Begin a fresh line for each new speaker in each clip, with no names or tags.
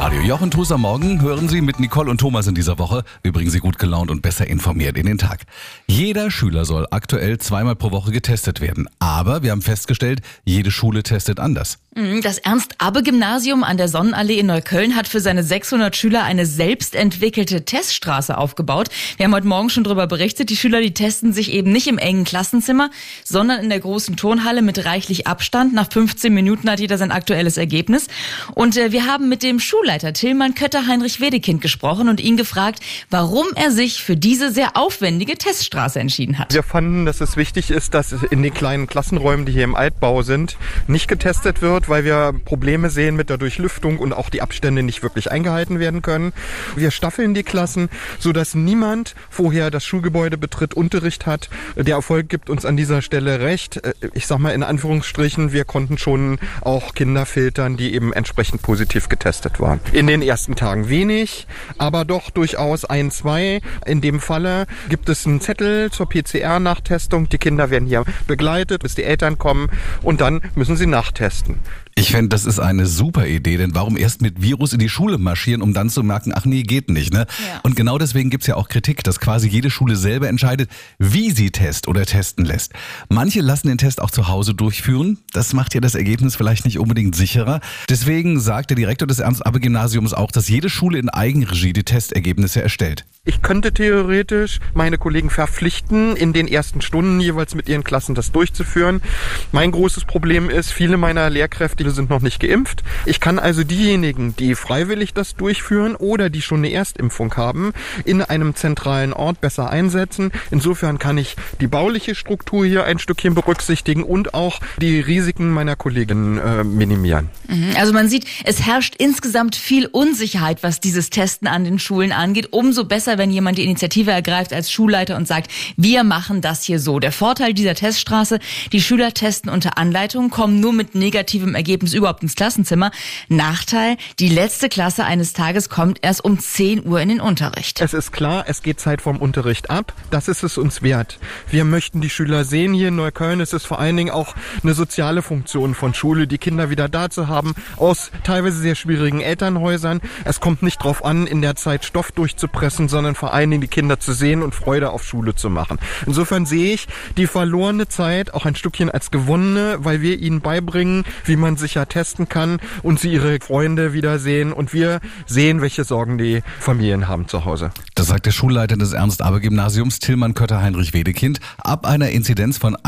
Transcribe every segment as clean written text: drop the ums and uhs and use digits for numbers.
Live-Radio. Jochen Toos am Morgen hören Sie mit Nicole und Thomas in dieser Woche. Wir bringen Sie gut gelaunt und besser informiert in den Tag. Jeder Schüler soll aktuell 2-mal pro Woche getestet werden. Aber wir haben festgestellt, jede Schule testet anders.
Das Ernst-Abbe-Gymnasium an der Sonnenallee in Neukölln hat für seine 600 Schüler eine selbst entwickelte Teststraße aufgebaut. Wir haben heute Morgen schon darüber berichtet. Die Schüler, die testen sich eben nicht im engen Klassenzimmer, sondern in der großen Turnhalle mit reichlich Abstand. Nach 15 Minuten hat jeder sein aktuelles Ergebnis. Und wir haben mit dem Schulleiter Tillmann Kötter-Heinrich Wedekind gesprochen und ihn gefragt, warum er sich für diese sehr aufwendige Teststraße entschieden hat.
Wir fanden, dass es wichtig ist, dass in den kleinen Klassenräumen, die hier im Altbau sind, nicht getestet wird, weil wir Probleme sehen mit der Durchlüftung und auch die Abstände nicht wirklich eingehalten werden können. Wir staffeln die Klassen, sodass niemand vorher das Schulgebäude betritt, Unterricht hat. Der Erfolg gibt uns an dieser Stelle recht. Ich sag mal in Anführungsstrichen, wir konnten schon auch Kinder filtern, die eben entsprechend positiv getestet waren. In den ersten Tagen wenig, aber doch durchaus 1, 2. In dem Falle gibt es einen Zettel zur PCR-Nachtestung. Die Kinder werden hier begleitet, bis die Eltern kommen und dann müssen sie nachtesten.
Ich fände, das ist eine super Idee, denn warum erst mit Virus in die Schule marschieren, um dann zu merken, ach nee, geht nicht, ne?
Ja.
Und genau deswegen gibt's ja auch Kritik, dass quasi jede Schule selber entscheidet, wie sie testen lässt. Manche lassen den Test auch zu Hause durchführen. Das macht ja das Ergebnis vielleicht nicht unbedingt sicherer. Deswegen sagt der Direktor des Ernst-Abbe-Gymnasiums auch, dass jede Schule in Eigenregie die Testergebnisse erstellt.
Ich könnte theoretisch meine Kollegen verpflichten, in den ersten Stunden jeweils mit ihren Klassen das durchzuführen. Mein großes Problem ist, viele meiner Lehrkräfte sind noch nicht geimpft. Ich kann also diejenigen, die freiwillig das durchführen oder die schon eine Erstimpfung haben, in einem zentralen Ort besser einsetzen. Insofern kann ich die bauliche Struktur hier ein Stückchen berücksichtigen und auch die Risiken meiner Kolleginnen minimieren.
Also man sieht, es herrscht insgesamt viel Unsicherheit, was dieses Testen an den Schulen angeht. Umso besser, wenn jemand die Initiative ergreift als Schulleiter und sagt, wir machen das hier so. Der Vorteil dieser Teststraße, die Schüler testen unter Anleitung, kommen nur mit negativem Ergebnis überhaupt ins Klassenzimmer. Nachteil, die letzte Klasse eines Tages kommt erst um 10 Uhr in den Unterricht.
Es ist klar, es geht Zeit vom Unterricht ab. Das ist es uns wert. Wir möchten die Schüler sehen hier in Neukölln. Es ist vor allen Dingen auch eine soziale Funktion von Schule, die Kinder wieder da zu haben, aus teilweise sehr schwierigen Elternhäusern. Es kommt nicht darauf an, in der Zeit Stoff durchzupressen, sondern vor allen Dingen die Kinder zu sehen und Freude auf Schule zu machen. Insofern sehe ich die verlorene Zeit auch ein Stückchen als gewonnene, weil wir ihnen beibringen, wie man sicher testen kann und sie ihre Freunde wiedersehen und wir sehen, welche Sorgen die Familien haben zu Hause.
Das sagt der Schulleiter des Ernst-Abbe-Gymnasiums Tillmann Kötter-Heinrich Wedekind. Ab einer Inzidenz von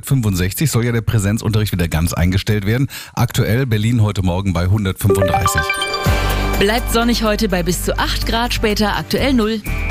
165 soll ja der Präsenzunterricht wieder ganz eingestellt werden. Aktuell Berlin heute Morgen bei 135.
Bleibt sonnig heute bei bis zu 8 Grad, später aktuell 0.